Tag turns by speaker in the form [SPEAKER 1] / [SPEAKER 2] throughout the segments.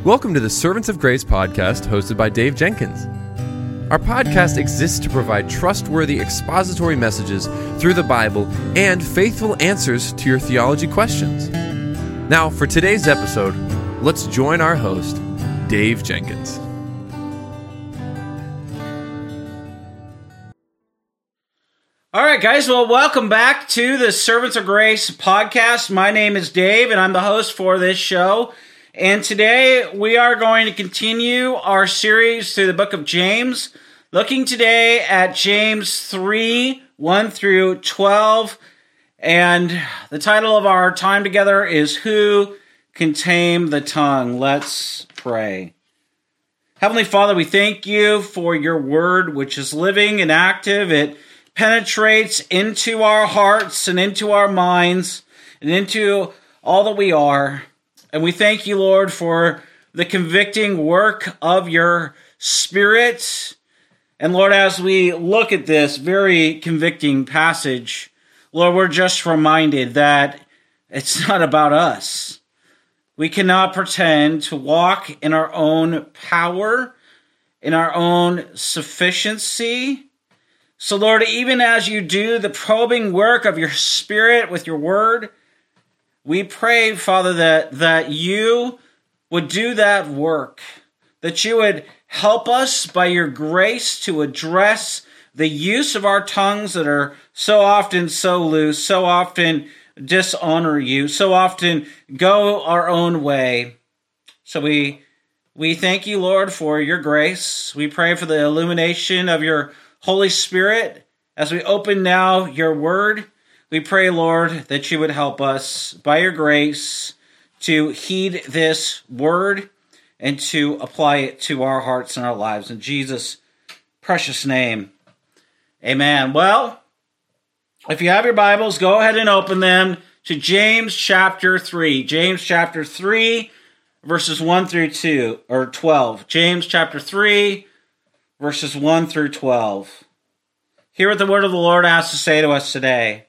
[SPEAKER 1] Welcome to the Servants of Grace podcast hosted by Dave Jenkins. Our podcast exists to provide trustworthy expository messages through the Bible and faithful answers to your theology questions. Now, for today's episode, let's join our host, Dave Jenkins.
[SPEAKER 2] All right, guys. Well, welcome back to the Servants of Grace podcast. My name is Dave, and I'm the host for this show. And today we are going to continue our series through the book of James, looking today at James 3, 1 through 12. And the title of our time together is Who Can Tame the Tongue? Let's pray. Heavenly Father, we thank you for your word, which is living and active. It penetrates into our hearts and into our minds and into all that we are. And we thank you, Lord, for the convicting work of your Spirit. And Lord, as we look at this very convicting passage, Lord, we're just reminded that it's not about us. We cannot pretend to walk in our own power, in our own sufficiency. So, Lord, even as you do the probing work of your Spirit with your word, we pray, Father, that you would do that work, that you would help us by your grace to address the use of our tongues that are so often so loose, so often dishonor you, so often go our own way. So we thank you, Lord, for your grace. We pray for the illumination of your Holy Spirit as we open now your word. We pray, Lord, that you would help us by your grace to heed this word and to apply it to our hearts and our lives. In Jesus' precious name, amen. Well, if you have your Bibles, go ahead and open them to James chapter 3. James chapter 3, verses 1 through 12. James chapter 3, verses 1 through 12. Hear what the word of the Lord has to say to us today.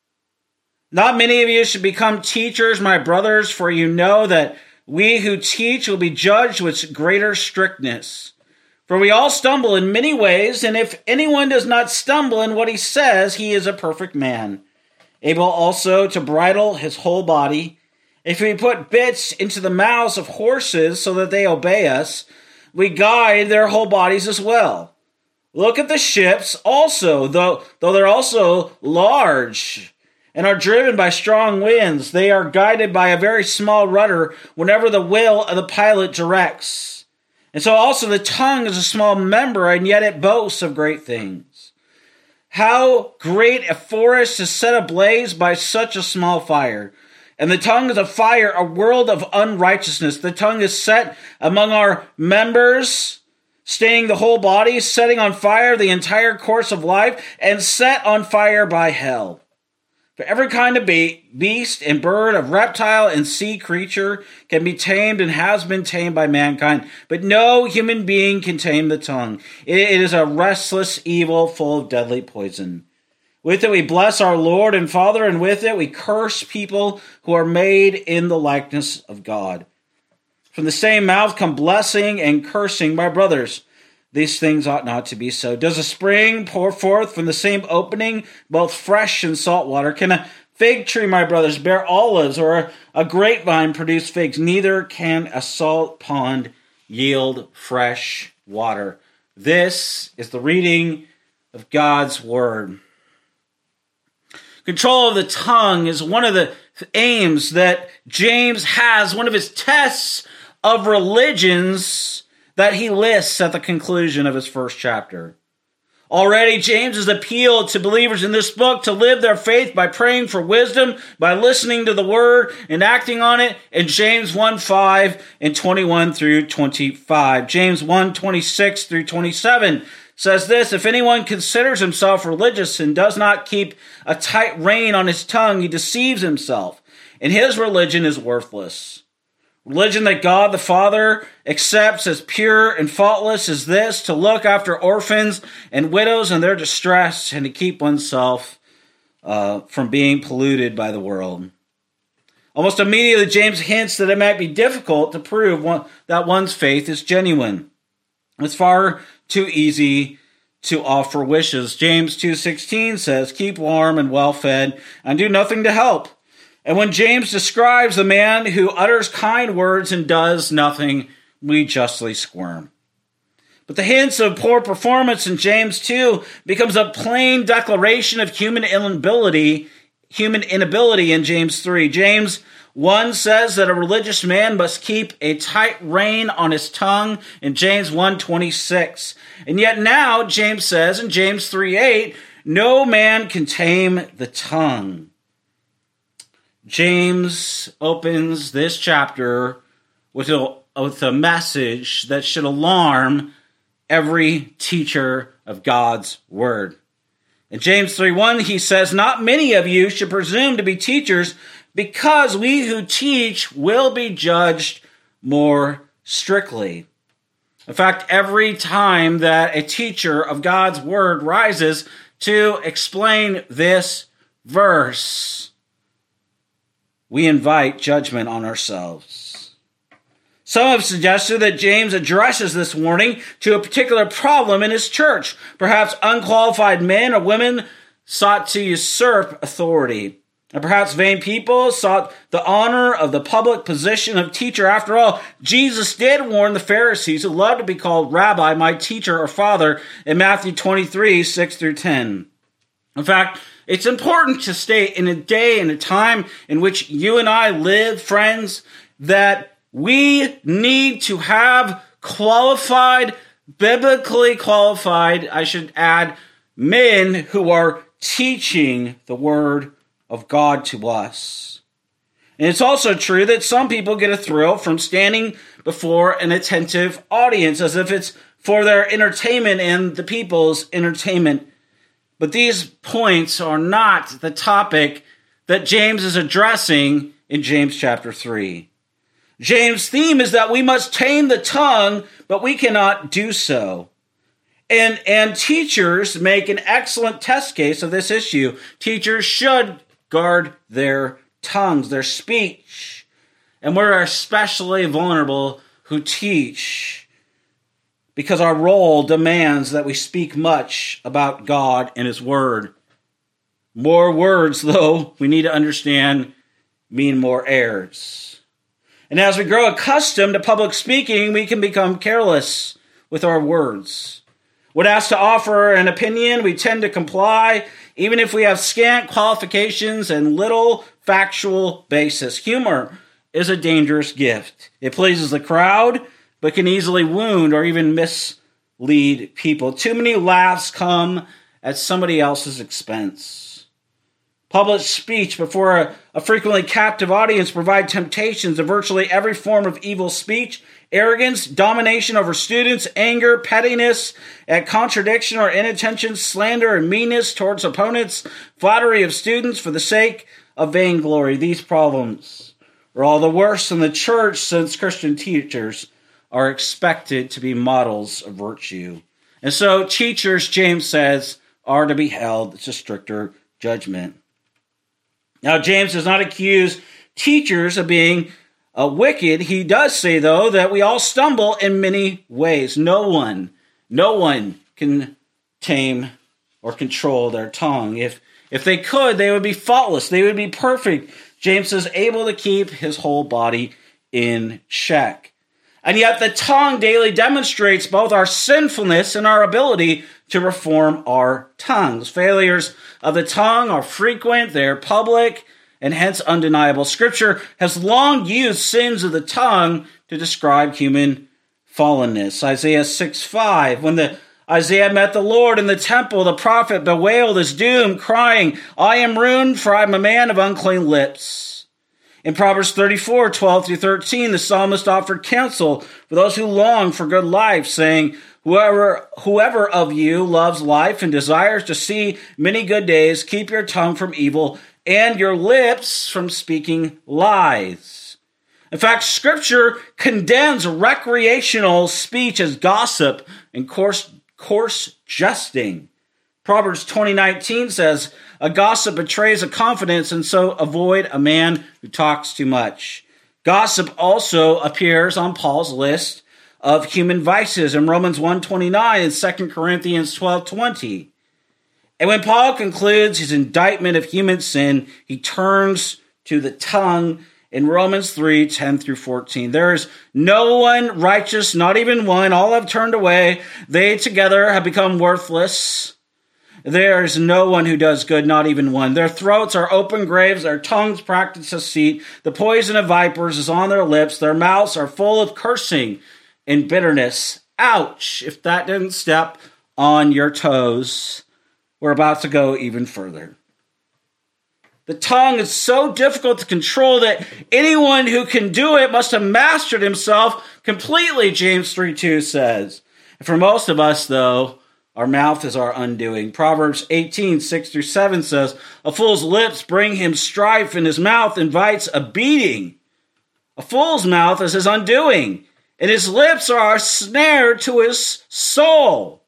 [SPEAKER 2] Not many of you should become teachers, my brothers, for you know that we who teach will be judged with greater strictness. For we all stumble in many ways, and if anyone does not stumble in what he says, he is a perfect man, able also to bridle his whole body. If we put bits into the mouths of horses so that they obey us, we guide their whole bodies as well. Look at the ships also, though they're also large and are driven by strong winds. They are guided by a very small rudder whenever the will of the pilot directs. And so also the tongue is a small member, and yet it boasts of great things. How great a forest is set ablaze by such a small fire. And the tongue is a fire, a world of unrighteousness. The tongue is set among our members, staining the whole body, setting on fire the entire course of life, and set on fire by hell. For every kind of beast and bird, of reptile and sea creature can be tamed and has been tamed by mankind, but no human being can tame the tongue. It is a restless evil full of deadly poison. With it we bless our Lord and Father, and with it we curse people who are made in the likeness of God. From the same mouth come blessing and cursing. My brothers, these things ought not to be so. Does a spring pour forth from the same opening both fresh and salt water? Can a fig tree, my brothers, bear olives, or a grapevine produce figs? Neither can a salt pond yield fresh water. This is the reading of God's word. Control of the tongue is one of the aims that James has, one of his tests of religions that he lists at the conclusion of his first chapter. Already, James has appealed to believers in this book to live their faith by praying for wisdom, by listening to the word and acting on it in James 1:5 and 21 through 25. James 1:26 through 27 says this: If anyone considers himself religious and does not keep a tight rein on his tongue, he deceives himself, and his religion is worthless. Religion that God the Father accepts as pure and faultless is this: to look after orphans and widows in their distress, and to keep oneself from being polluted by the world. Almost immediately, James hints that it might be difficult to prove that one's faith is genuine. It's far too easy to offer wishes. James 2:16 says, "Keep warm and well fed, and do nothing to help." And when James describes the man who utters kind words and does nothing, we justly squirm. But the hints of poor performance in James 2 becomes a plain declaration of human inability in James 3. James 1 says that a religious man must keep a tight rein on his tongue in James 1:26. And yet now James says in James 3:8, no man can tame the tongue. James opens this chapter with a message that should alarm every teacher of God's word. In James 3:1, he says, "Not many of you should presume to be teachers, because we who teach will be judged more strictly." In fact, every time that a teacher of God's word rises to explain this verse, we invite judgment on ourselves. Some have suggested that James addresses this warning to a particular problem in his church. Perhaps unqualified men or women sought to usurp authority. And perhaps vain people sought the honor of the public position of teacher. After all, Jesus did warn the Pharisees who loved to be called rabbi, my teacher or father, in Matthew 23:6-10. In fact, it's important to state in a day and a time in which you and I live, friends, that we need to have qualified, biblically qualified, I should add, men who are teaching the word of God to us. And it's also true that some people get a thrill from standing before an attentive audience as if it's for their entertainment and the people's entertainment. But these points are not the topic that James is addressing in James chapter 3. James' theme is that we must tame the tongue, but we cannot do so. And teachers make an excellent test case of this issue. Teachers should guard their tongues, their speech. And we're especially vulnerable who teach, because our role demands that we speak much about God and His Word. More words, though, we need to understand, mean more errors. And as we grow accustomed to public speaking, we can become careless with our words. When asked to offer an opinion, we tend to comply, even if we have scant qualifications and little factual basis. Humor is a dangerous gift. It pleases the crowd, but can easily wound or even mislead people. Too many laughs come at somebody else's expense. Public speech before a frequently captive audience provide temptations of virtually every form of evil speech, arrogance, domination over students, anger, pettiness at contradiction or inattention, slander and meanness towards opponents, flattery of students for the sake of vainglory. These problems are all the worse in the church, since Christian teachers are expected to be models of virtue. And so teachers, James says, are to be held to stricter judgment. Now, James does not accuse teachers of being wicked. He does say, though, that we all stumble in many ways. No one can tame or control their tongue. If they could, they would be faultless. They would be perfect. James is able to keep his whole body in check. And yet the tongue daily demonstrates both our sinfulness and our ability to reform our tongues. Failures of the tongue are frequent, they're public, and hence undeniable. Scripture has long used sins of the tongue to describe human fallenness. Isaiah 6:5, when Isaiah met the Lord in the temple, the prophet bewailed his doom, crying, "I am ruined, for I am a man of unclean lips." In Proverbs 34:12-13, the psalmist offered counsel for those who long for good life, saying, Whoever of you loves life and desires to see many good days, keep your tongue from evil and your lips from speaking lies. In fact, Scripture condemns recreational speech as gossip and coarse jesting. Proverbs 20:19 says, a gossip betrays a confidence, and so avoid a man who talks too much. Gossip also appears on Paul's list of human vices in Romans 1:29 and 2 Corinthians 12:20. And when Paul concludes his indictment of human sin, he turns to the tongue in Romans 3:10 through 14. There is no one righteous, not even one. All have turned away. They together have become worthless. There is no one who does good, not even one. Their throats are open graves. Their tongues practice deceit. The poison of vipers is on their lips. Their mouths are full of cursing and bitterness. Ouch! If that didn't step on your toes, we're about to go even further. The tongue is so difficult to control that anyone who can do it must have mastered himself completely, James 3:2 says. And for most of us, though, our mouth is our undoing. Proverbs 18:6 through 7 says, a fool's lips bring him strife, and his mouth invites a beating. A fool's mouth is his undoing, and his lips are a snare to his soul.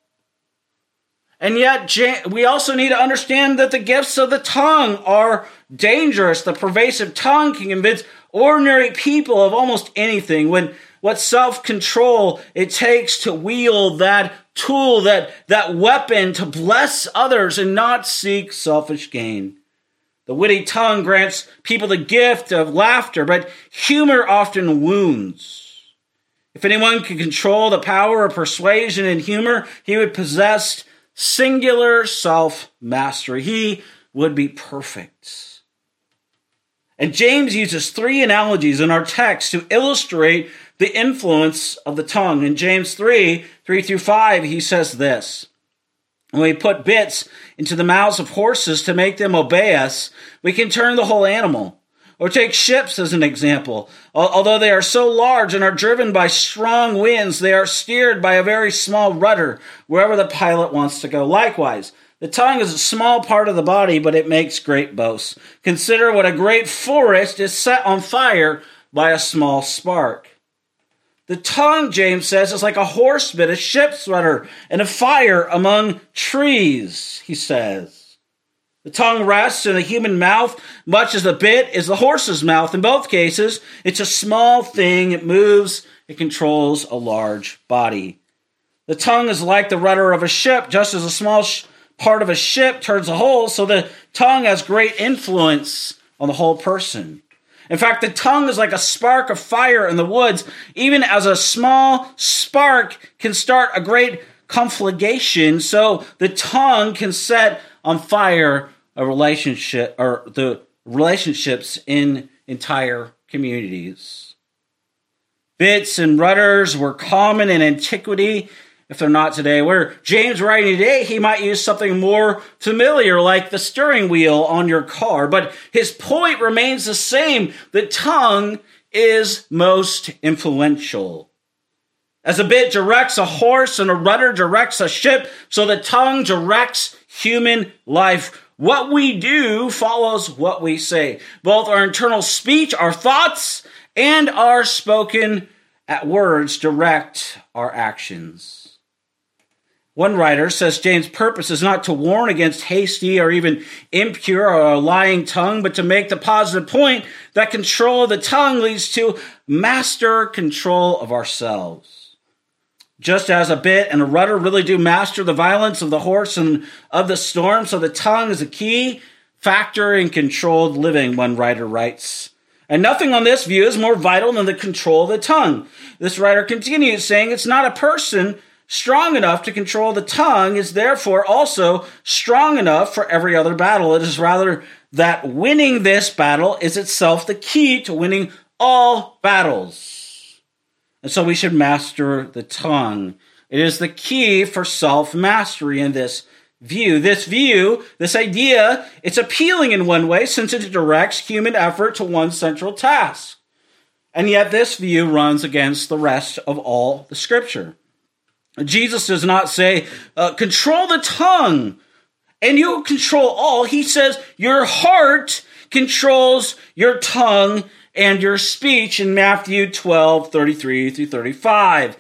[SPEAKER 2] And yet, we also need to understand that the gifts of the tongue are dangerous. The pervasive tongue can convince ordinary people of almost anything. What self-control it takes to wield that tool, that weapon to bless others and not seek selfish gain. The witty tongue grants people the gift of laughter, but humor often wounds. If anyone could control the power of persuasion and humor, he would possess singular self-mastery. He would be perfect. And James uses three analogies in our text to illustrate the influence of the tongue. In James 3:3 through 5, he says this: when we put bits into the mouths of horses to make them obey us, we can turn the whole animal. Or take ships as an example. Although they are so large and are driven by strong winds, they are steered by a very small rudder wherever the pilot wants to go. Likewise, the tongue is a small part of the body, but it makes great boasts. Consider what a great forest is set on fire by a small spark. The tongue, James says, is like a horse bit, a ship's rudder, and a fire among trees, he says. The tongue rests in the human mouth, much as the bit is the horse's mouth. In both cases, it's a small thing. It moves. It controls a large body. The tongue is like the rudder of a ship. Just as a small part of a ship turns the whole, so the tongue has great influence on the whole person. In fact, the tongue is like a spark of fire in the woods. Even as a small spark can start a great conflagration, so the tongue can set on fire a relationship, or the relationships in entire communities. Bits and rudders were common in antiquity, if they're not today. Where James writing today, he might use something more familiar like the steering wheel on your car. But his point remains the same. The tongue is most influential. As a bit directs a horse and a rudder directs a ship, so the tongue directs human life. What we do follows what we say. Both our internal speech, our thoughts, and our spoken words direct our actions. One writer says James' purpose is not to warn against hasty or even impure or a lying tongue, but to make the positive point that control of the tongue leads to master control of ourselves. Just as a bit and a rudder really do master the violence of the horse and of the storm, so the tongue is a key factor in controlled living, one writer writes. And nothing on this view is more vital than the control of the tongue. This writer continues saying it's not a person strong enough to control the tongue is therefore also strong enough for every other battle. It is rather that winning this battle is itself the key to winning all battles. And so we should master the tongue. It is the key for self-mastery in this view. This idea, it's appealing in one way since it directs human effort to one central task. And yet this view runs against the rest of all the scripture. Jesus does not say, control the tongue and you'll control all. He says your heart controls your tongue and your speech in Matthew 12:33 through 35.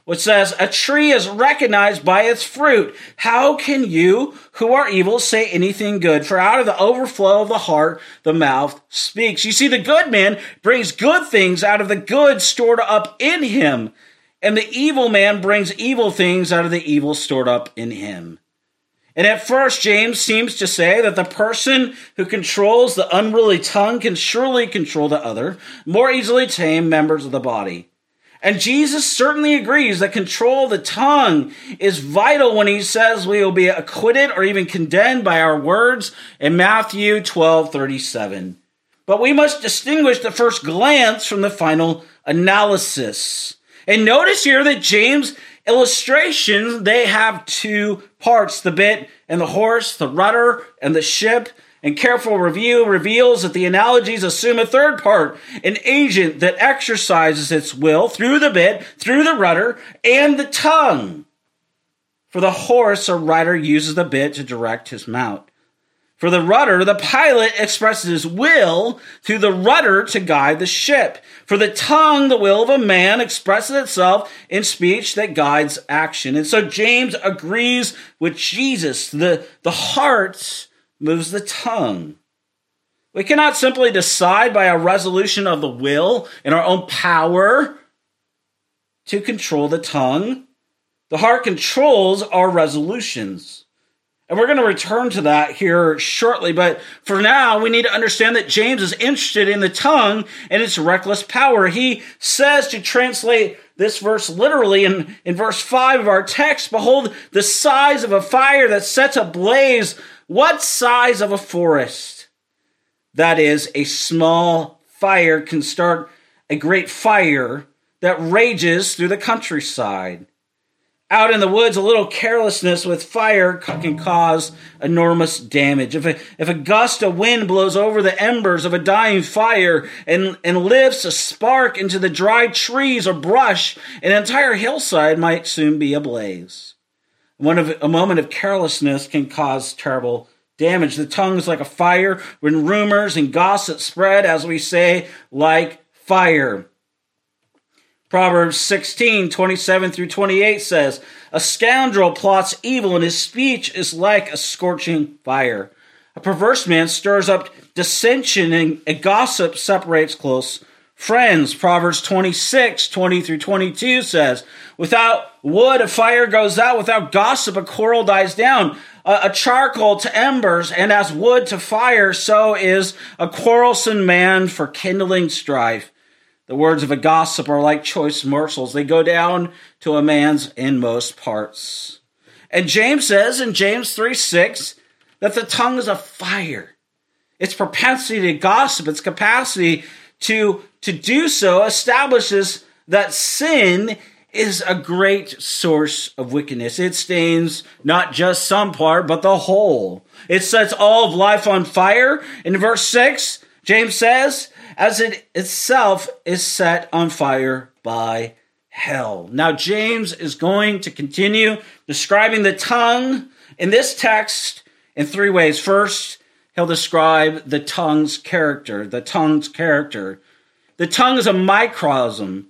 [SPEAKER 2] which says, a tree is recognized by its fruit. How can you, who are evil, say anything good? For out of the overflow of the heart, the mouth speaks. You see, the good man brings good things out of the good stored up in him, and the evil man brings evil things out of the evil stored up in him. And at first, James seems to say that the person who controls the unruly tongue can surely control the other, more easily tame members of the body. And Jesus certainly agrees that control of the tongue is vital when he says we will be acquitted or even condemned by our words in Matthew 12:37. But we must distinguish the first glance from the final analysis. And notice here that James' illustrations, they have two parts, the bit and the horse, the rudder and the ship. And careful review reveals that the analogies assume a third part, an agent that exercises its will through the bit, through the rudder, and the tongue. For the horse, a rider uses the bit to direct his mount. For the rudder, the pilot expresses his will through the rudder to guide the ship. For the tongue, the will of a man expresses itself in speech that guides action. And so James agrees with Jesus. The heart moves the tongue. We cannot simply decide by a resolution of the will in our own power to control the tongue. The heart controls our resolutions. And we're going to return to that here shortly, but for now, we need to understand that James is interested in the tongue and its reckless power. He says, to translate this verse literally in verse 5 of our text, behold, the size of a fire that sets ablaze. What size of a forest? That is, a small fire can start a great fire that rages through the countryside. Out in the woods, a little carelessness with fire can cause enormous damage. If a gust of wind blows over the embers of a dying fire and lifts a spark into the dry trees or brush, an entire hillside might soon be ablaze. A moment of carelessness can cause terrible damage. The tongue is like a fire when rumors and gossip spread, as we say, like fire. Proverbs 16:27-28 says, a scoundrel plots evil, and his speech is like a scorching fire. A perverse man stirs up dissension, and a gossip separates close friends. Proverbs 26:20-22 says, without wood a fire goes out, without gossip a quarrel dies down. A charcoal to embers, and as wood to fire, so is a quarrelsome man for kindling strife. The words of a gossip are like choice morsels. They go down to a man's inmost parts. And James says in James 3:6 that the tongue is a fire. Its propensity to gossip, its capacity to do so establishes that sin is a great source of wickedness. It stains not just some part, but the whole. It sets all of life on fire. In verse 6, James says, as it itself is set on fire by hell. Now, James is going to continue describing the tongue in this text in three ways. First, he'll describe the tongue's character. The tongue is a microism,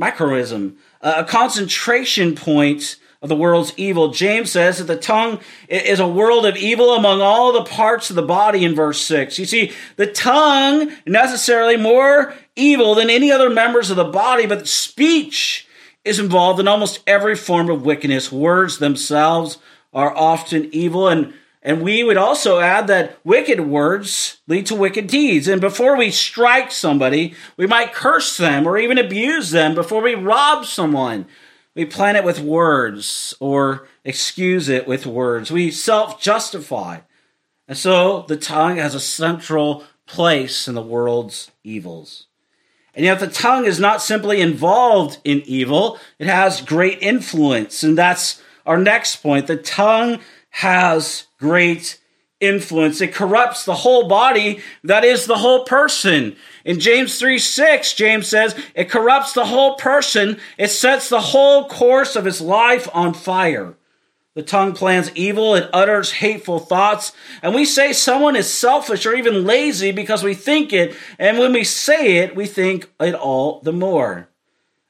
[SPEAKER 2] a concentration point of the world's evil. James says that the tongue is a world of evil among all the parts of the body in verse 6. You see, the tongue necessarily more evil than any other members of the body, but speech is involved in almost every form of wickedness. Words themselves are often evil, and we would also add that wicked words lead to wicked deeds. And before we strike somebody, we might curse them or even abuse them. Before we rob someone, we plan it with words or excuse it with words. We self-justify. And so the tongue has a central place in the world's evils. And yet the tongue is not simply involved in evil. It has great influence. And that's our next point. The tongue has great influence. It corrupts the whole body, that is the whole person. In James 3:6, James says, it corrupts the whole person. It sets the whole course of his life on fire. The tongue plans evil. It utters hateful thoughts. And we say someone is selfish or even lazy because we think it. And when we say it, we think it all the more.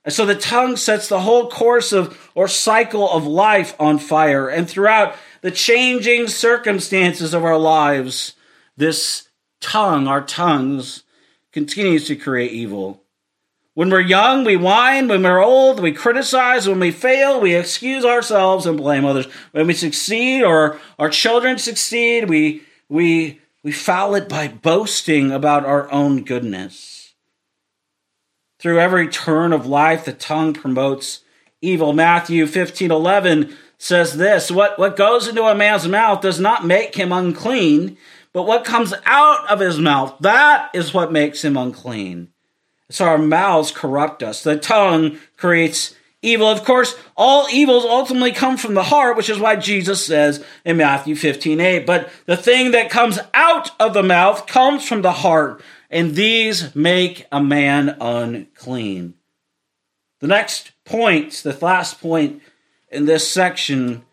[SPEAKER 2] And so the tongue sets the whole course or cycle of life on fire. And throughout the changing circumstances of our lives, this tongue, our tongues, continues to create evil. When we're young, we whine. When we're old, we criticize. When we fail, we excuse ourselves and blame others. When we succeed or our children succeed, we foul it by boasting about our own goodness. Through every turn of life, the tongue promotes evil. Matthew 15:11 says this, What goes into a man's mouth does not make him unclean, but what comes out of his mouth, that is what makes him unclean. So our mouths corrupt us. The tongue creates evil. Of course, all evils ultimately come from the heart, which is why Jesus says in Matthew 15:8, but the thing that comes out of the mouth comes from the heart, and these make a man unclean. The next point, the last point in this section,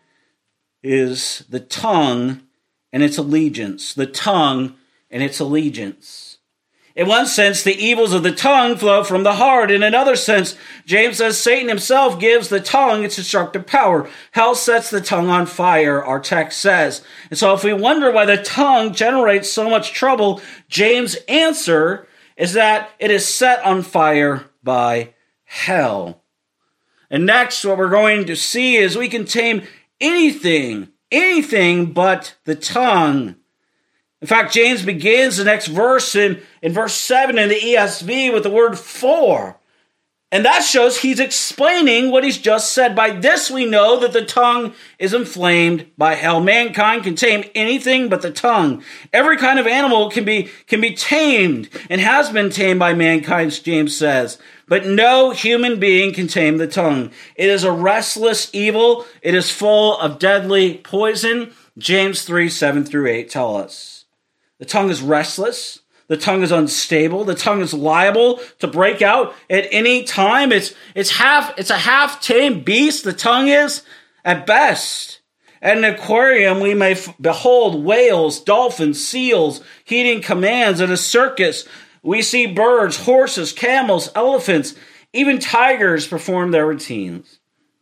[SPEAKER 2] is the tongue and its allegiance. The tongue and its allegiance. In one sense, the evils of the tongue flow from the heart. In another sense, James says Satan himself gives the tongue its destructive power. Hell sets the tongue on fire, our text says. And so if we wonder why the tongue generates so much trouble, James' answer is that it is set on fire by hell. And next, what we're going to see is we can tame anything but the tongue. In fact, James begins the next verse in verse 7 in the ESV with the word for. And that shows he's explaining what he's just said. By this we know that the tongue is inflamed by hell. Mankind can tame anything but the tongue. Every kind of animal can be tamed and has been tamed by mankind, James says. But no human being can tame the tongue. It is a restless evil. It is full of deadly poison. James 3:7-8 tell us. The tongue is restless. The tongue is unstable. The tongue is liable to break out at any time. It's a half-tamed beast. The tongue is, at best. At an aquarium, we may behold whales, dolphins, seals, heeding commands. At a circus, we see birds, horses, camels, elephants, even tigers perform their routines.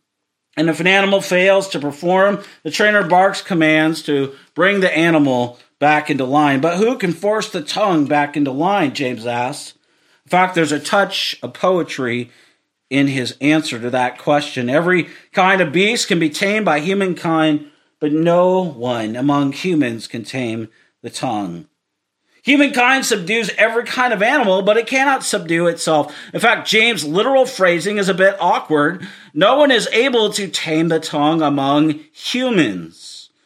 [SPEAKER 2] And if an animal fails to perform, the trainer barks commands to bring the animal back into line. But who can force the tongue back into line, James asks. In fact, there's a touch of poetry in his answer to that question. Every kind of beast can be tamed by humankind, but no one among humans can tame the tongue. Humankind subdues every kind of animal, but it cannot subdue itself. In fact, James' literal phrasing is a bit awkward. No one is able to tame the tongue among humans.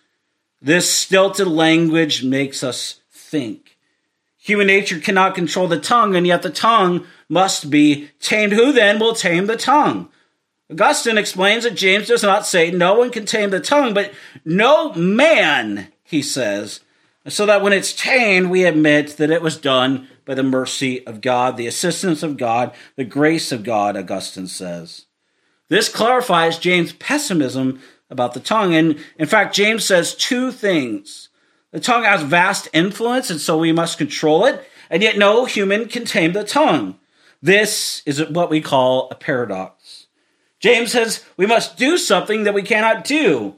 [SPEAKER 2] This stilted language makes us think. Human nature cannot control the tongue, and yet the tongue must be tamed. Who then will tame the tongue? Augustine explains that James does not say no one can tame the tongue, but no man, he says, so that when it's tamed, we admit that it was done by the mercy of God, the assistance of God, the grace of God, Augustine says. This clarifies James' pessimism about the tongue. And in fact, James says two things. The tongue has vast influence, and so we must control it, and yet no human can tame the tongue. This is what we call a paradox. James says we must do something that we cannot do.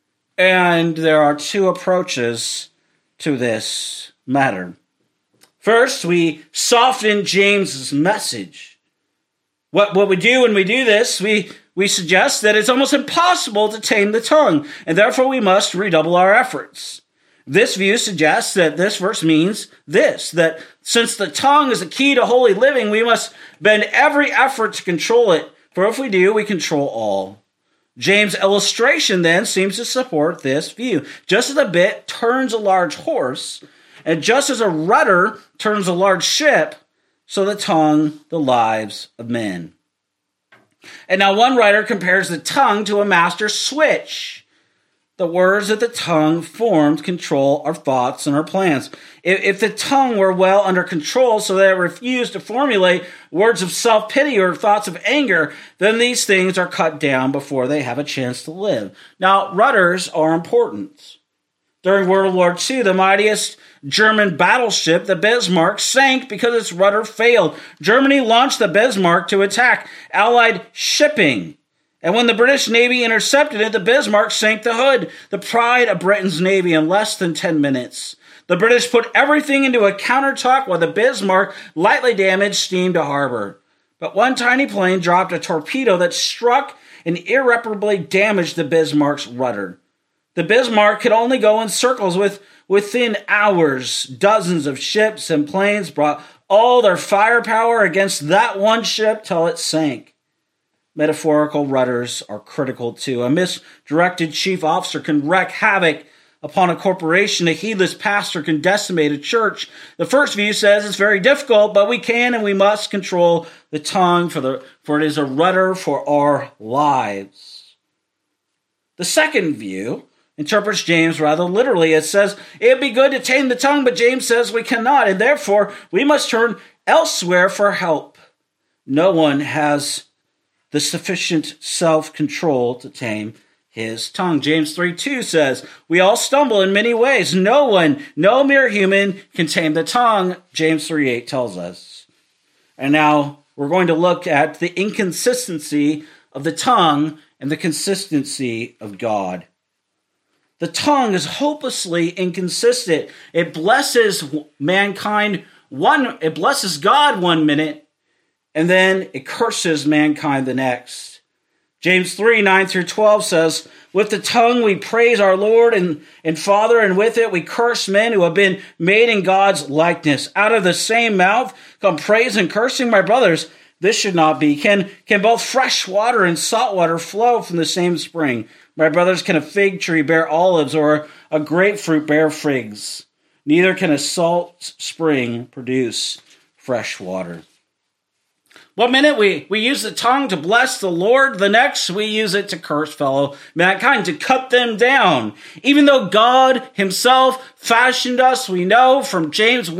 [SPEAKER 2] And there are two approaches to this matter. First, we soften James's message. What we do when we do this, we suggest that it's almost impossible to tame the tongue, and therefore we must redouble our efforts. This view suggests that this verse means this, that since the tongue is the key to holy living, we must bend every effort to control it, for if we do, we control all. James' illustration then seems to support this view. Just as a bit turns a large horse, and just as a rudder turns a large ship, so the tongue, the lives of men. And now one writer compares the tongue to a master switch. The words that the tongue formed control our thoughts and our plans. If the tongue were well under control so that it refused to formulate words of self-pity or thoughts of anger, then these things are cut down before they have a chance to live. Now, rudders are important. During World War II, the mightiest German battleship, the Bismarck, sank because its rudder failed. Germany launched the Bismarck to attack Allied shipping. And when the British Navy intercepted it, the Bismarck sank the hood, the pride of Britain's Navy, in less than 10 minutes. The British put everything into a counterattack while the Bismarck lightly damaged steamed to harbor. But one tiny plane dropped a torpedo that struck and irreparably damaged the Bismarck's rudder. The Bismarck could only go in circles. Within hours, dozens of ships and planes brought all their firepower against that one ship till it sank. Metaphorical rudders are critical too. A misdirected chief officer can wreak havoc upon a corporation. A heedless pastor can decimate a church. The first view says it's very difficult, but we can and we must control the tongue, for it is a rudder for our lives. The second view interprets James rather literally. It says it'd be good to tame the tongue, but James says we cannot, and therefore we must turn elsewhere for help. No one has the sufficient self-control to tame his tongue. James 3:2 says, we all stumble in many ways. No mere human can tame the tongue, James 3:8 tells us. And now we're going to look at the inconsistency of the tongue and the consistency of God. The tongue is hopelessly inconsistent. It blesses mankind it blesses God one minute, and then it curses mankind the next. James 3:9-12 says, with the tongue we praise our Lord and Father, and with it we curse men who have been made in God's likeness. Out of the same mouth come praise and cursing. My brothers, this should not be. Can both fresh water and salt water flow from the same spring? My brothers, can a fig tree bear olives or a grapefruit bear figs? Neither can a salt spring produce fresh water. One minute we use the tongue to bless the Lord, the next we use it to curse fellow mankind, to cut them down. Even though God himself fashioned us, we know from James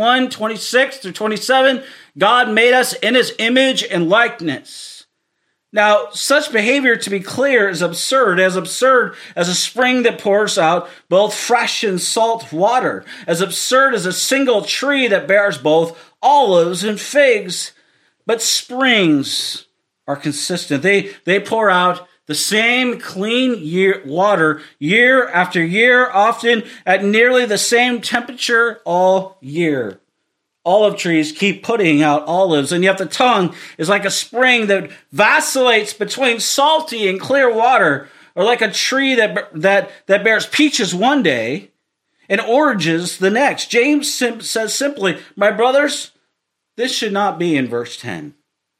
[SPEAKER 2] 1:26-27, God made us in his image and likeness. Now, such behavior, to be clear, is absurd as a spring that pours out both fresh and salt water, as absurd as a single tree that bears both olives and figs. But springs are consistent. They pour out the same clean water year after year, often at nearly the same temperature all year. Olive trees keep putting out olives, and yet the tongue is like a spring that vacillates between salty and clear water, or like a tree that bears peaches one day and oranges the next. James says simply, my brothers, this should not be in verse 10.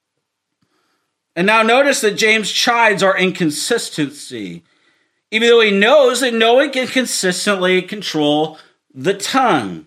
[SPEAKER 2] And now notice that James chides our inconsistency, even though he knows that no one can consistently control the tongue.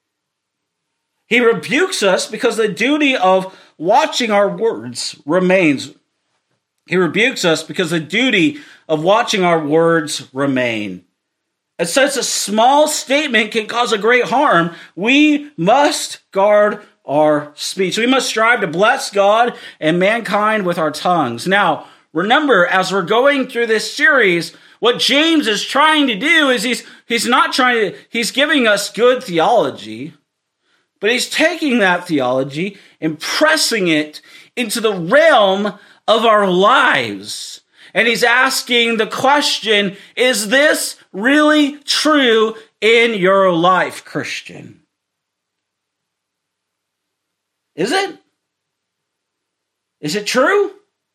[SPEAKER 2] He rebukes us because the duty of watching our words remains. He rebukes us because the duty of watching our words remain. And since a small statement can cause a great harm, we must guard our speech. We must strive to bless God and mankind with our tongues. Now, remember, as we're going through this series, what James is trying to do is he's giving us good theology, but he's taking that theology and pressing it into the realm of our lives. And he's asking the question, is this really true in your life, Christian? Is it? Is it true?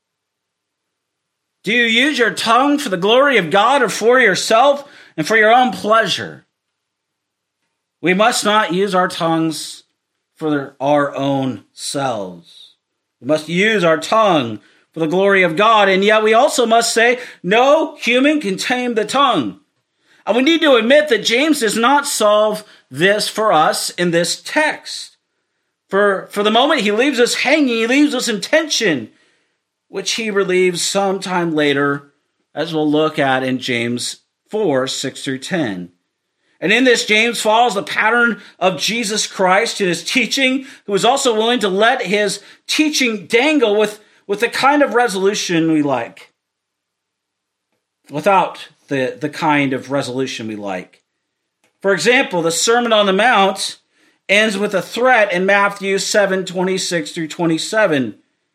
[SPEAKER 2] Do you use your tongue for the glory of God or for yourself and for your own pleasure? We must not use our tongues for our own selves. We must use our tongue for the glory of God, and yet we also must say, no human can tame the tongue. And we need to admit that James does not solve this for us in this text. For the moment, he leaves us hanging, he leaves us in tension, which he relieves sometime later, as we'll look at in James 4:6-10. And in this, James follows the pattern of Jesus Christ in his teaching, who was also willing to let his teaching dangle with the kind of resolution we like, without the kind of resolution we like. For example, the Sermon on the Mount ends with a threat in Matthew 7:26 through 27,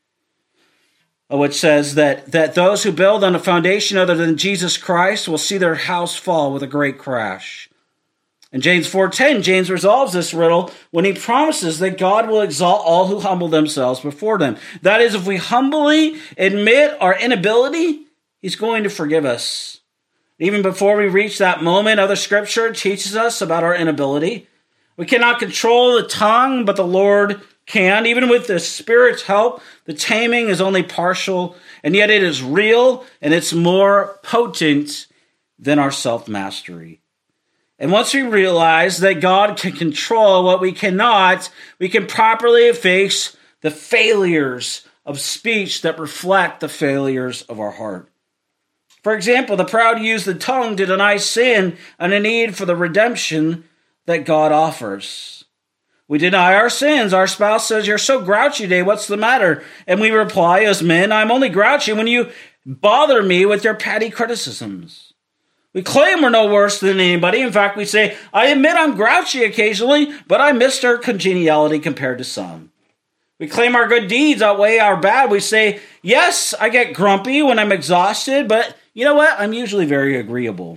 [SPEAKER 2] which says that those who build on a foundation other than Jesus Christ will see their house fall with a great crash. In James 4:10, James resolves this riddle when he promises that God will exalt all who humble themselves before them. That is, if we humbly admit our inability, he's going to forgive us. Even before we reach that moment, other scripture teaches us about our inability. We cannot control the tongue, but the Lord can. Even with the Spirit's help, the taming is only partial, and yet it is real, and it's more potent than our self-mastery. And once we realize that God can control what we cannot, we can properly face the failures of speech that reflect the failures of our heart. For example, the proud use the tongue to deny sin and a need for the redemption that God offers. We deny our sins. Our spouse says, "You're so grouchy today. What's the matter?" And we reply as men, "I'm only grouchy when you bother me with your petty criticisms." We claim we're no worse than anybody. In fact, we say, "I admit I'm grouchy occasionally, but I missed our congeniality compared to some." We claim our good deeds outweigh our bad. We say, "Yes, I get grumpy when I'm exhausted, but you know what? I'm usually very agreeable."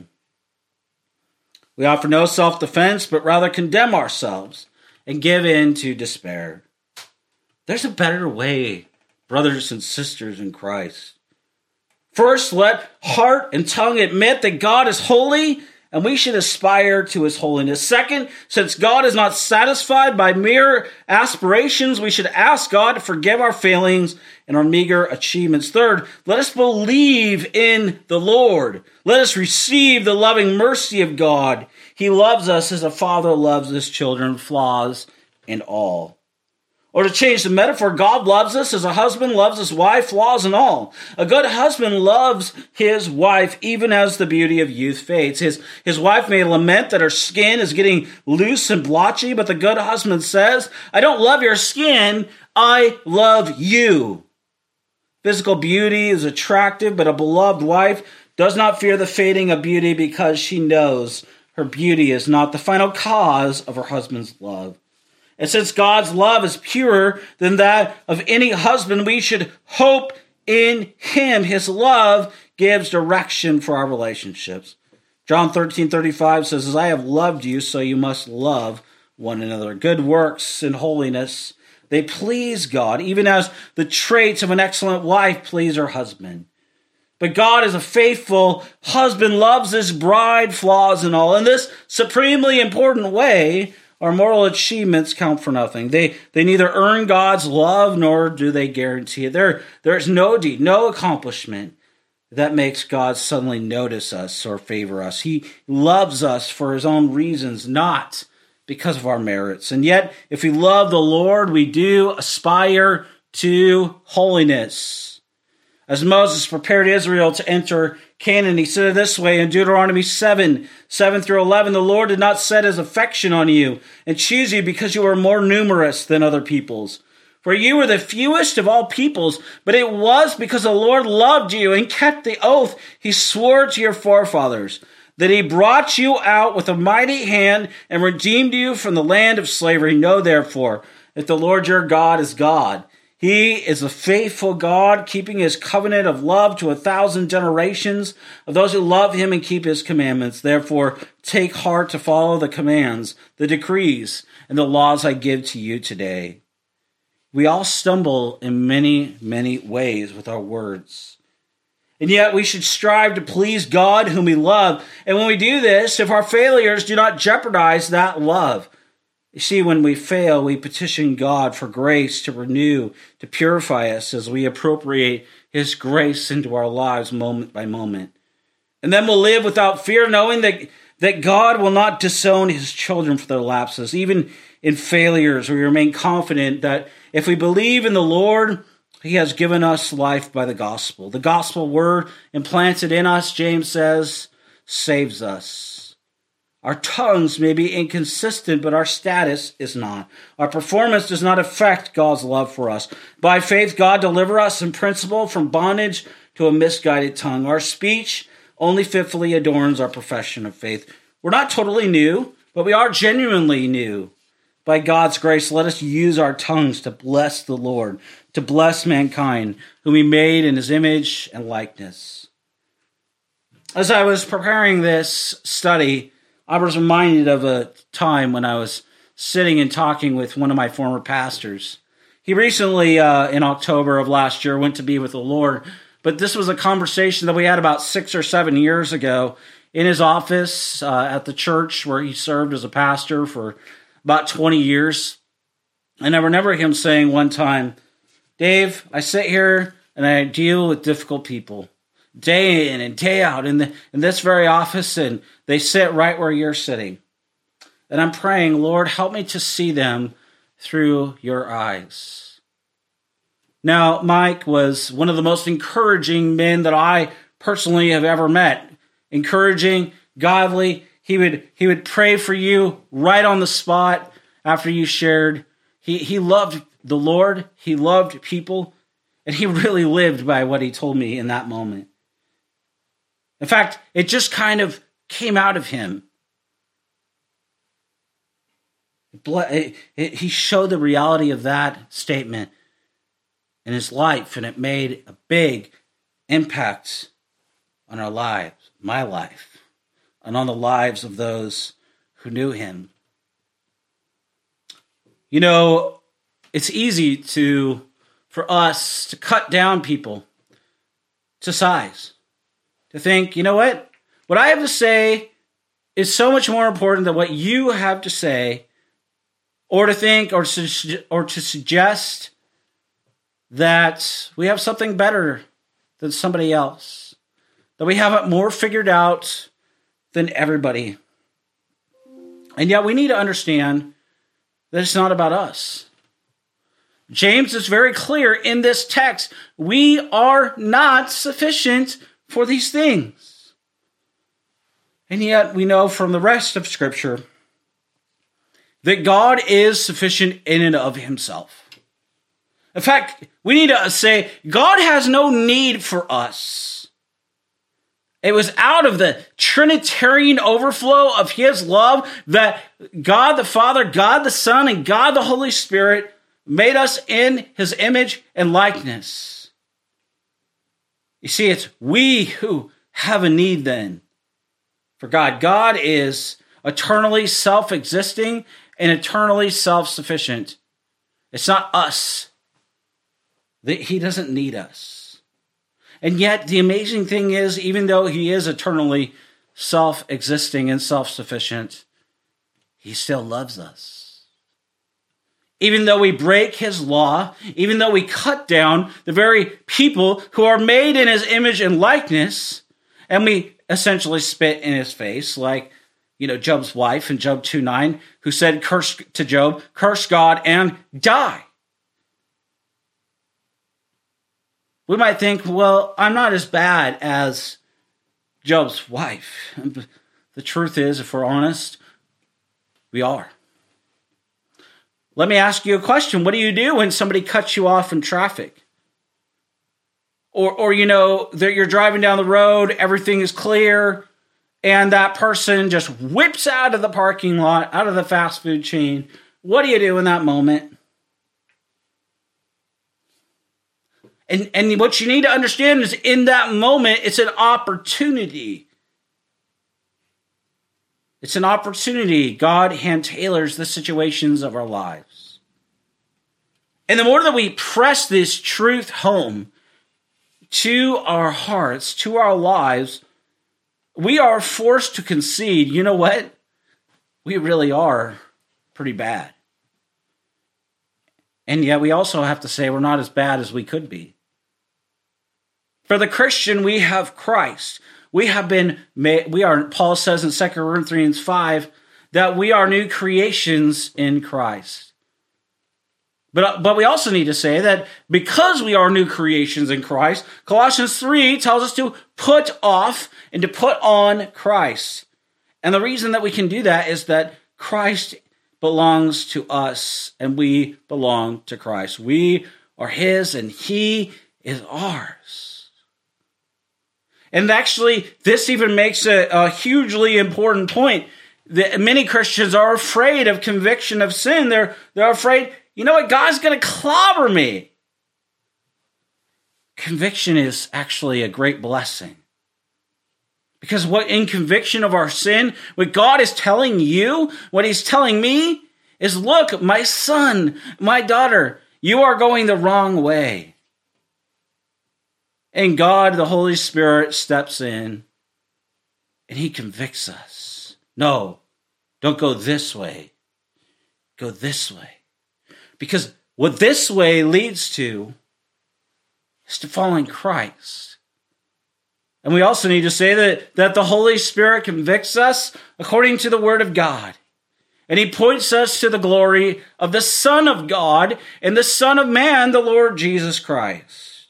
[SPEAKER 2] We offer no self-defense, but rather condemn ourselves and give in to despair. There's a better way, brothers and sisters in Christ. First, let heart and tongue admit that God is holy and we should aspire to his holiness. Second, since God is not satisfied by mere aspirations, we should ask God to forgive our failings and our meager achievements. Third, let us believe in the Lord. Let us receive the loving mercy of God. He loves us as a father loves his children, flaws and all. Or to change the metaphor, God loves us as a husband loves his wife, flaws and all. A good husband loves his wife even as the beauty of youth fades. His wife may lament that her skin is getting loose and blotchy, but the good husband says, "I don't love your skin, I love you." Physical beauty is attractive, but a beloved wife does not fear the fading of beauty because she knows her beauty is not the final cause of her husband's love. And since God's love is purer than that of any husband, we should hope in him. His love gives direction for our relationships. John 13:35 says, "As I have loved you, so you must love one another." Good works and holiness, they please God, even as the traits of an excellent wife please her husband. But God, as a faithful husband, loves his bride, flaws and all. In this supremely important way, our moral achievements count for nothing. They neither earn God's love nor do they guarantee it. There is no deed, no accomplishment that makes God suddenly notice us or favor us. He loves us for his own reasons, not because of our merits. And yet, if we love the Lord, we do aspire to holiness. As Moses prepared Israel to enter Canaan, he said it this way in Deuteronomy 7:7-11, "The Lord did not set his affection on you and choose you because you were more numerous than other peoples. For you were the fewest of all peoples, but it was because the Lord loved you and kept the oath he swore to your forefathers, that he brought you out with a mighty hand and redeemed you from the land of slavery. Know therefore that the Lord your God is God. He is a faithful God, keeping his covenant of love to 1,000 generations of those who love him and keep his commandments. Therefore, take heart to follow the commands, the decrees, and the laws I give to you today." We all stumble in many, many ways with our words. And yet we should strive to please God whom we love. And when we do this, if our failures do not jeopardize that love, you see, when we fail, we petition God for grace to renew, to purify us as we appropriate his grace into our lives moment by moment. And then we'll live without fear, knowing that God will not disown his children for their lapses. Even in failures, we remain confident that if we believe in the Lord, he has given us life by the gospel. The gospel word implanted in us, James says, saves us. Our tongues may be inconsistent, but our status is not. Our performance does not affect God's love for us. By faith, God delivered us in principle from bondage to a misguided tongue. Our speech only fitfully adorns our profession of faith. We're not totally new. but we are genuinely new. By God's grace, let us use our tongues to bless the Lord, to bless mankind, whom he made in his image and likeness. As I was preparing this study, I was reminded of a time when I was sitting and talking with one of my former pastors. He recently, in October of last year, went to be with the Lord, but this was a conversation that we had about 6 or 7 years ago in his office at the church where he served as a pastor for about 20 years. And I remember him saying one time, Dave, I sit here and I deal with difficult people day in and day out in this very office, and they sit right where you're sitting. And I'm praying, Lord, help me to see them through your eyes. Now, Mike was one of the most encouraging men that I personally have ever met. Encouraging, godly. He would pray for you right on the spot after you shared. He loved the Lord. He loved people. And he really lived by what he told me in that moment. In fact, it just kind of came out of him. He showed the reality of that statement in his life, and it made a big impact on our lives, my life, and on the lives of those who knew him. You know, it's easy for us to cut down people to size, to think, you know what I have to say is so much more important than what you have to say, or to think or to suggest that we have something better than somebody else, that we have it more figured out than everybody. And yet we need to understand that it's not about us. James is very clear in this text. We are not sufficient for these things. And yet we know from the rest of Scripture that God is sufficient in and of himself. In fact, we need to say God has no need for us. It was out of the Trinitarian overflow of his love that God the Father, God the Son, and God the Holy Spirit made us in his image and likeness. You see, it's we who have a need then for God. God is eternally self-existing and eternally self-sufficient. It's not us. He doesn't need us. And yet, the amazing thing is, even though he is eternally self-existing and self-sufficient, he still loves us. Even though we break his law, even though we cut down the very people who are made in his image and likeness, and we essentially spit in his face, like, Job's wife in Job 2:9, who said to Job, curse God and die. We might think, well, I'm not as bad as Job's wife. The truth is, if we're honest, we are. Let me ask you a question. What do you do when somebody cuts you off in traffic? Or that you're driving down the road, everything is clear, and that person just whips out of the parking lot, out of the fast food chain. What do you do in that moment? And what you need to understand is in that moment, it's an opportunity. It's an opportunity. God hand-tailors the situations of our lives. And the more that we press this truth home to our hearts, to our lives, we are forced to concede, you know what? We really are pretty bad. And yet we also have to say we're not as bad as we could be. For the Christian, we have Christ. We have been made, Paul says in 2 Corinthians 5, that we are new creations in Christ. But we also need to say that because we are new creations in Christ, Colossians 3 tells us to put off and to put on Christ. And the reason that we can do that is that Christ belongs to us and we belong to Christ. We are his and he is ours. And actually, this even makes a hugely important point. Many Christians are afraid of conviction of sin. They're afraid, you know what, God's going to clobber me. Conviction is actually a great blessing. Because in conviction of our sin, what God is telling you, what he's telling me is, look, my son, my daughter, you are going the wrong way. And God, the Holy Spirit, steps in and he convicts us. No, don't go this way. Go this way. Because what this way leads to is to following Christ. And we also need to say that the Holy Spirit convicts us according to the Word of God. And he points us to the glory of the Son of God and the Son of Man, the Lord Jesus Christ.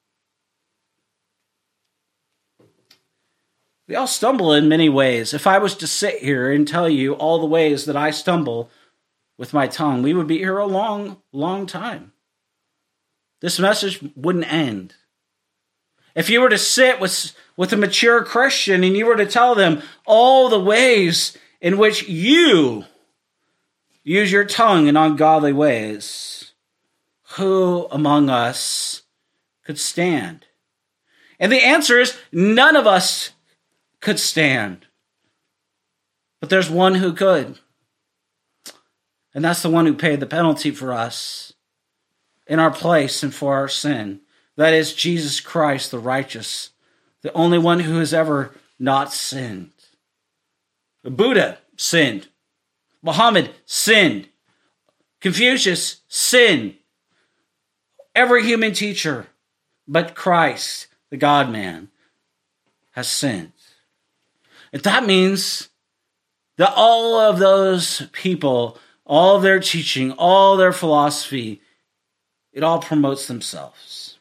[SPEAKER 2] We all stumble in many ways. If I was to sit here and tell you all the ways that I stumble with my tongue, we would be here a long, long time. This message wouldn't end. If you were to sit with a mature Christian and you were to tell them all the ways in which you use your tongue in ungodly ways, who among us could stand? And the answer is none of us could stand. But there's one who could. And that's the one who paid the penalty for us in our place and for our sin. That is Jesus Christ, the righteous, the only one who has ever not sinned. Buddha sinned. Muhammad sinned. Confucius sinned. Every human teacher but Christ, the God-man, has sinned. And that means that all of those people, all of their teaching, all their philosophy, it all promotes themselves.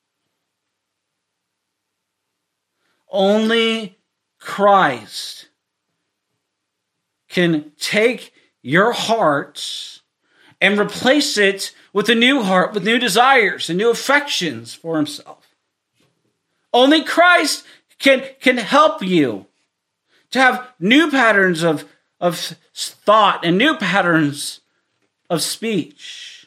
[SPEAKER 2] Only Christ can take your heart and replace it with a new heart, with new desires and new affections for himself. Only Christ can help you to have new patterns of thought and new patterns of speech.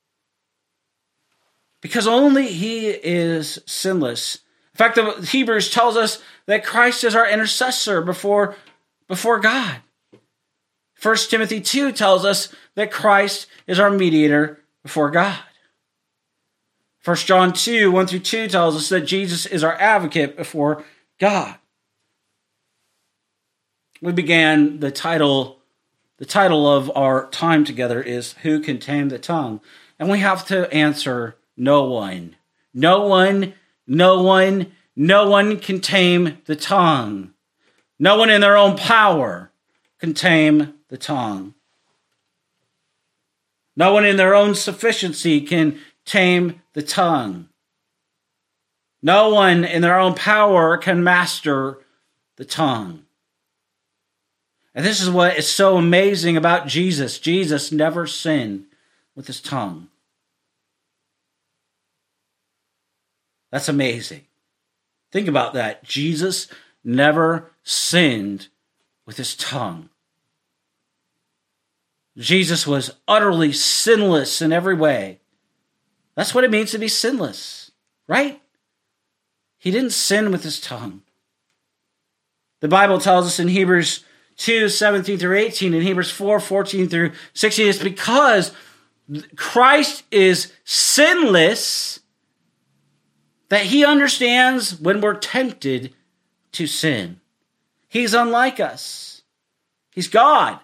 [SPEAKER 2] Because only he is sinless. In fact, the Hebrews tells us that Christ is our intercessor before God. 1 Timothy 2 tells us that Christ is our mediator before God. 1 John 2, 1 through 2 tells us that Jesus is our advocate before God. We began the title of our time together is Who Can Tame the Tongue? And we have to answer no one. No one can tame the tongue. No one in their own power can tame the tongue. No one in their own sufficiency can tame the tongue. No one in their own power can master the tongue. And this is what is so amazing about Jesus. Jesus never sinned with his tongue. That's amazing. Think about that. Jesus never sinned with his tongue. Jesus was utterly sinless in every way. That's what it means to be sinless, right? He didn't sin with his tongue. The Bible tells us in Hebrews 2, 17 through 18, and Hebrews 4, 14 through 16, it's because Christ is sinless that he understands when we're tempted to sin. He's unlike us. He's God.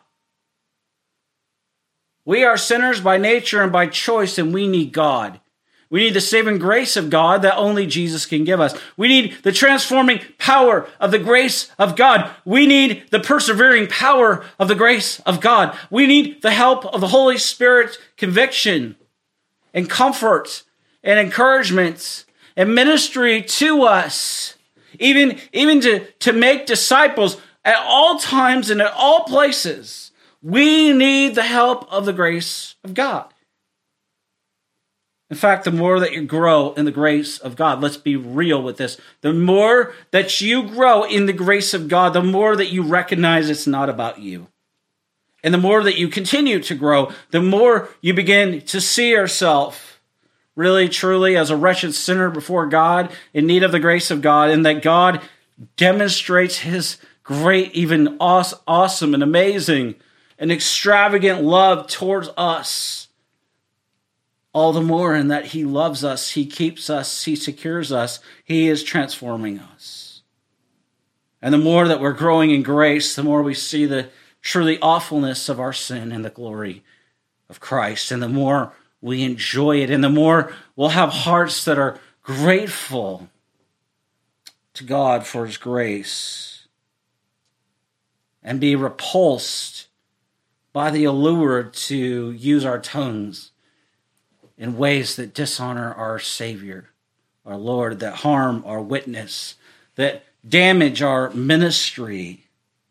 [SPEAKER 2] We are sinners by nature and by choice, and we need God. We need the saving grace of God that only Jesus can give us. We need the transforming power of the grace of God. We need the persevering power of the grace of God. We need the help of the Holy Spirit's conviction and comfort and encouragement and ministry to us, even to make disciples at all times and at all places. We need the help of the grace of God. In fact, the more that you grow in the grace of God, let's be real with this. The more that you grow in the grace of God, the more that you recognize it's not about you. And the more that you continue to grow, the more you begin to see yourself really, truly as a wretched sinner before God, in need of the grace of God, and that God demonstrates his great, even awesome and amazing and extravagant love towards us. All the more in that he loves us, he keeps us, he secures us, he is transforming us. And the more that we're growing in grace, the more we see the truly awfulness of our sin and the glory of Christ. And the more we enjoy it, and the more we'll have hearts that are grateful to God for his grace, and be repulsed by the allure to use our tongues in ways that dishonor our Savior, our Lord, that harm our witness, that damage our ministry.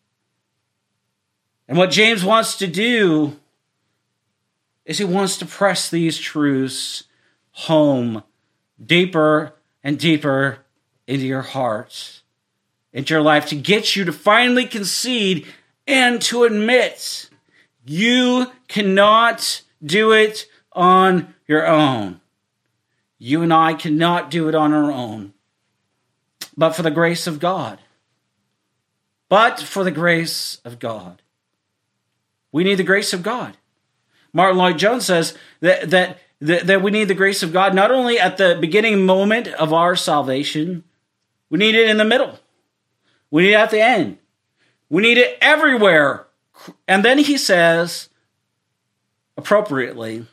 [SPEAKER 2] And what James wants to do is he wants to press these truths home deeper and deeper into your heart, into your life, to get you to finally concede and to admit you cannot do it on your own. You and I cannot do it on our own, but for the grace of God. But for the grace of God. We need the grace of God. Martin Lloyd-Jones says that we need the grace of God not only at the beginning moment of our salvation, we need it in the middle. We need it at the end. We need it everywhere. And then he says, appropriately,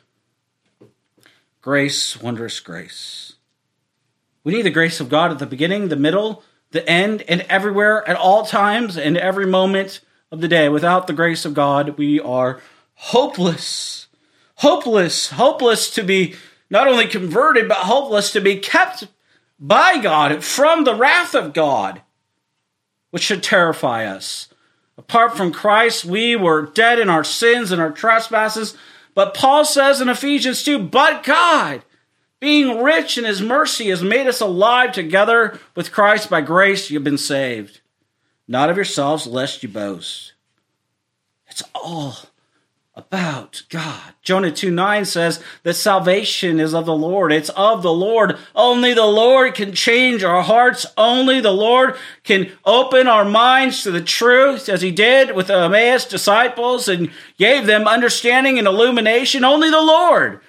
[SPEAKER 2] grace, wondrous grace. We need the grace of God at the beginning, the middle, the end, and everywhere, at all times, and every moment of the day. Without the grace of God, we are hopeless. Hopeless to be not only converted, but hopeless to be kept by God from the wrath of God, which should terrify us. Apart from Christ, we were dead in our sins and our trespasses. But Paul says in Ephesians 2, but God, being rich in his mercy, has made us alive together with Christ. By grace you've been saved. Not of yourselves, lest you boast. It's all about God. Jonah 2:9 says that salvation is of the Lord. It's of the Lord. Only the Lord can change our hearts. Only the Lord can open our minds to the truth, as he did with the Emmaus disciples and gave them understanding and illumination. Only the Lord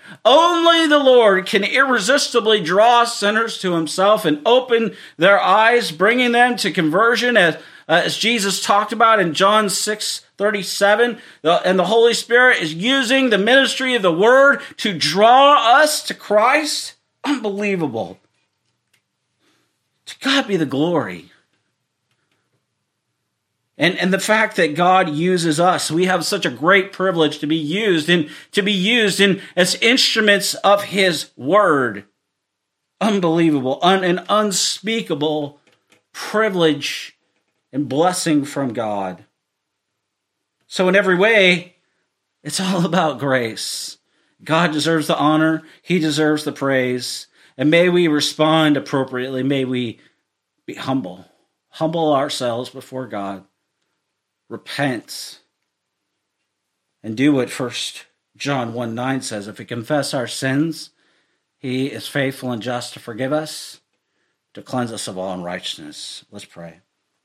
[SPEAKER 2] can irresistibly draw sinners to himself and open their eyes, bringing them to conversion, as Jesus talked about in John 6:37, and the Holy Spirit is using the ministry of the Word to draw us to Christ. Unbelievable. To God be the glory. And the fact that God uses us, we have such a great privilege to be used as instruments of his Word. Unbelievable, an unspeakable privilege and blessing from God. So in every way, it's all about grace. God deserves the honor. He deserves the praise. And may we respond appropriately. May we be humble. Humble ourselves before God. Repent. And do what 1 John 1:9 says. If we confess our sins, he is faithful and just to forgive us, to cleanse us of all unrighteousness. Let's pray.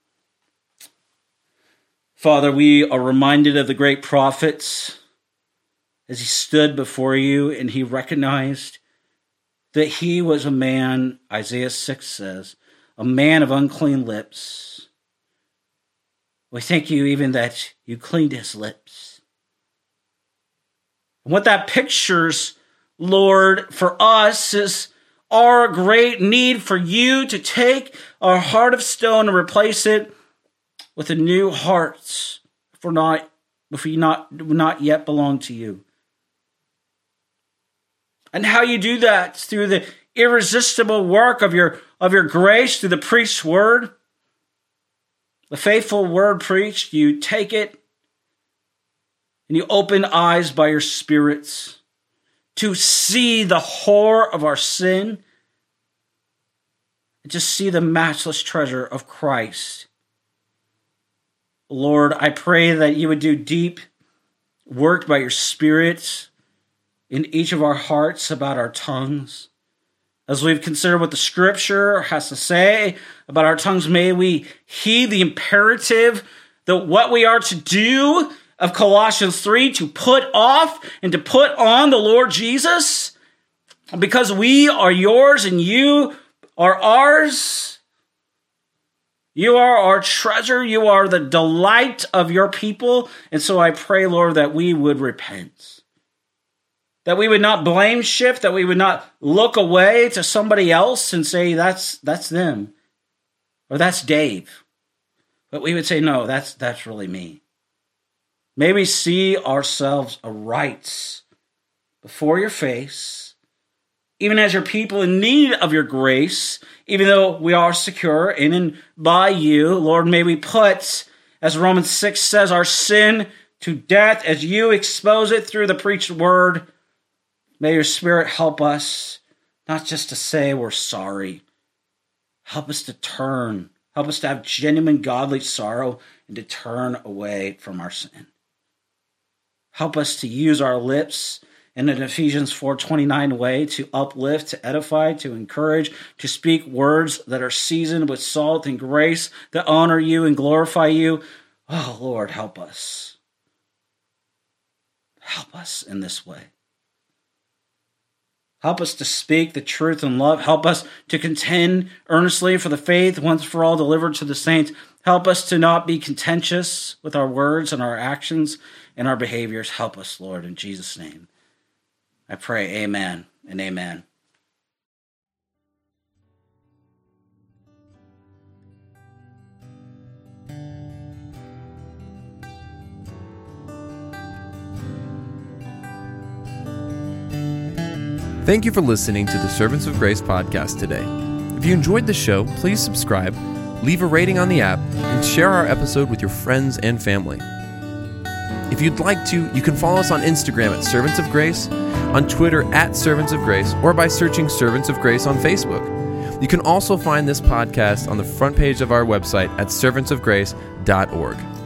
[SPEAKER 2] Father, we are reminded of the great prophets as he stood before you and he recognized that he was a man, Isaiah 6 says, a man of unclean lips. We thank you even that you cleaned his lips. And what that pictures, Lord, for us is our great need for you to take our heart of stone and replace it with a new heart, if we not yet belong to you. And how you do that through the irresistible work of your grace through the priest's word, the faithful word preached. You take it and you open eyes by your spirits to see the horror of our sin, and just see the matchless treasure of Christ. Lord, I pray that you would do deep work by your Spirit in each of our hearts about our tongues. As we've considered what the Scripture has to say about our tongues, may we heed the imperative that what we are to do of Colossians 3, to put off and to put on the Lord Jesus, because we are yours and you are ours. You are our treasure. You are the delight of your people. And so I pray, Lord, that we would repent. That we would not blame shift, that we would not look away to somebody else and say, that's them, or that's Dave. But we would say, no, that's really me. May we see ourselves aright before your face, even as your people in need of your grace, even though we are secure in by you. Lord, may we put, as Romans 6 says, our sin to death as you expose it through the preached word. May your Spirit help us, not just to say we're sorry. Help us to turn. Help us to have genuine godly sorrow and to turn away from our sin. Help us to use our lips in an Ephesians 4:29 way to uplift, to edify, to encourage, to speak words that are seasoned with salt and grace, that honor you and glorify you. Oh, Lord, help us. Help us in this way. Help us to speak the truth in love. Help us to contend earnestly for the faith once for all delivered to the saints. Help us to not be contentious with our words and our actions and our behaviors. Help us, Lord, in Jesus' name. I pray, amen and amen.
[SPEAKER 1] Thank you for listening to the Servants of Grace podcast today. If you enjoyed the show, please subscribe, leave a rating on the app, and share our episode with your friends and family. If you'd like to, you can follow us on Instagram at Servants of Grace, on Twitter at Servants of Grace, or by searching Servants of Grace on Facebook. You can also find this podcast on the front page of our website at servantsofgrace.org.